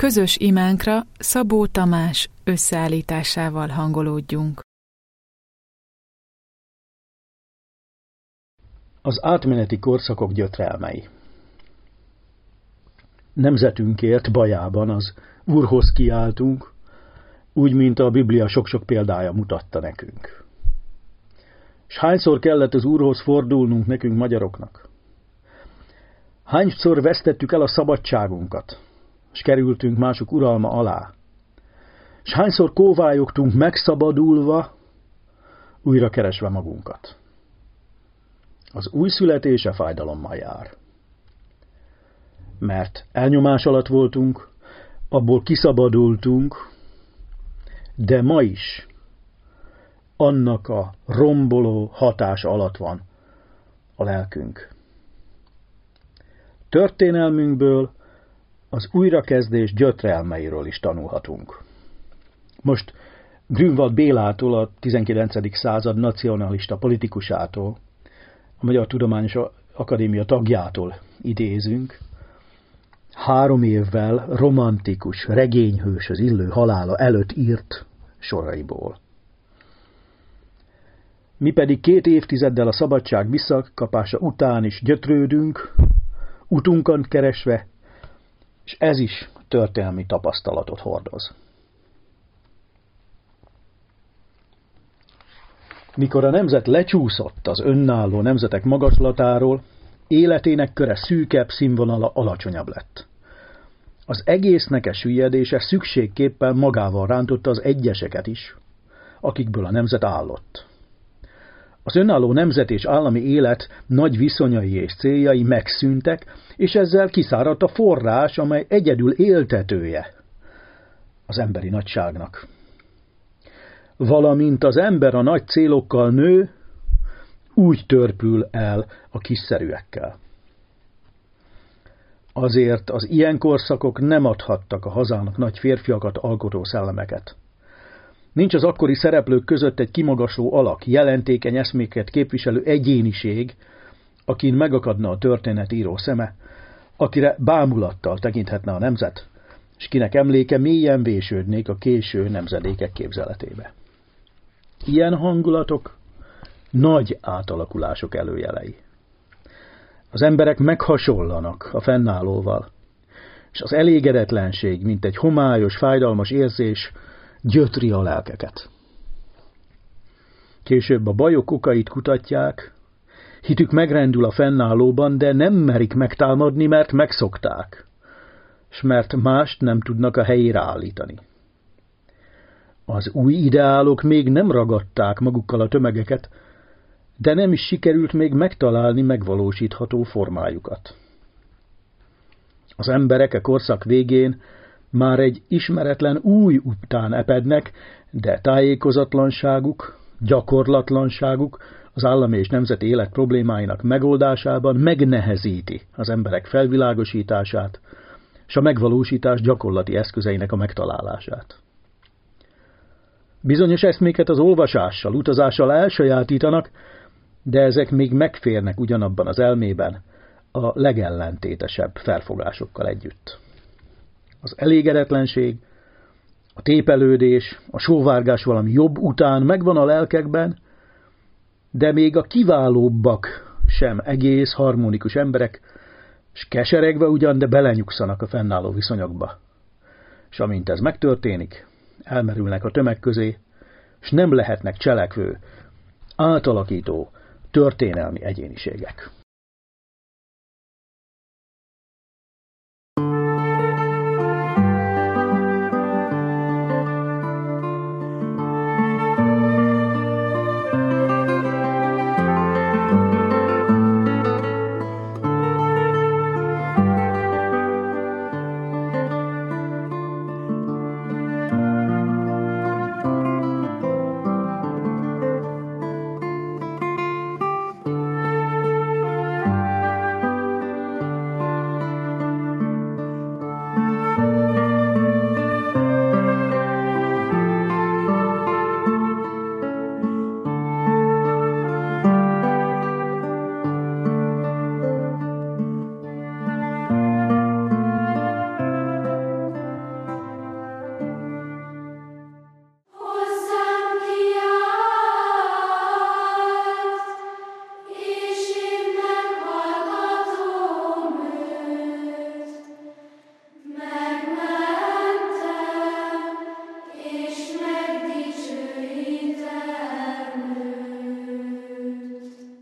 Közös imánkra Szabó Tamás összeállításával hangolódjunk. Az átmeneti korszakok gyötrelmei. Nemzetünkért bajában az Úrhoz kiáltunk, úgy, mint a Biblia sok-sok példája mutatta nekünk. S hányszor kellett az Úrhoz fordulnunk nekünk magyaroknak? Hányszor vesztettük el a szabadságunkat, s kerültünk mások uralma alá? S hányszor kóvályogtunk megszabadulva, újra keresve magunkat? Az új születése fájdalommal jár. Mert elnyomás alatt voltunk, abból kiszabadultunk, de ma is annak a romboló hatása alatt van a lelkünk. Történelmünkből az újrakezdés gyötrelmeiről is tanulhatunk. Most Grünwald Bélától, a 19. század nacionalista politikusától, a Magyar Tudományos Akadémia tagjától idézünk, 3 évvel romantikus, regényhőshöz illő halála előtt írt soraiból. Mi pedig 2 évtizeddel a szabadság visszakapása után is gyötrődünk, utunkon keresve, és ez is történelmi tapasztalatot hordoz. Mikor a nemzet lecsúszott az önálló nemzetek magaslatáról, életének köre szűkebb, színvonala alacsonyabb lett. Az egésznek süllyedése szükségképpen magával rántotta az egyeseket is, akikből a nemzet állott. Az önálló nemzet és állami élet nagy viszonyai és céljai megszűntek, és ezzel kiszáradt a forrás, amely egyedül éltetője az emberi nagyságnak. Valamint az ember a nagy célokkal nő, úgy törpül el a kiszerűekkel. Azért az ilyen korszakok nem adhattak a hazának nagy férfiakat alkotó szellemeket. Nincs az akkori szereplők között egy kimagasló alak, jelentékeny eszméket képviselő egyéniség, akin megakadna a történetíró szeme, akire bámulattal tekinthetne a nemzet, és kinek emléke mélyen vésődnék a késő nemzedékek képzeletébe. Ilyen hangulatok nagy átalakulások előjelei. Az emberek meghasonlanak a fennállóval, és az elégedetlenség, mint egy homályos, fájdalmas érzés gyötri a lelkeket. Később a bajok okait kutatják, hitük megrendül a fennállóban, de nem merik megtámadni, mert megszokták, s mert mást nem tudnak a helyére állítani. Az új ideálok még nem ragadták magukkal a tömegeket, de nem is sikerült még megtalálni megvalósítható formájukat. Az emberek a korszak végén már egy ismeretlen új után epednek, de tájékozatlanságuk, gyakorlatlanságuk az állami és nemzeti élet problémáinak megoldásában megnehezíti az emberek felvilágosítását, és a megvalósítás gyakorlati eszközeinek a megtalálását. Bizonyos eszméket az olvasással, utazással elsajátítanak, de ezek még megférnek ugyanabban az elmében a legellentétesebb felfogásokkal együtt. Az elégedetlenség, a tépelődés, a sóvárgás valami jobb után megvan a lelkekben, de még a kiválóbbak sem egész harmonikus emberek, s keseregve ugyan, de belenyugszanak a fennálló viszonyokba. És amint ez megtörténik, elmerülnek a tömeg közé, s nem lehetnek cselekvő, átalakító, történelmi egyéniségek.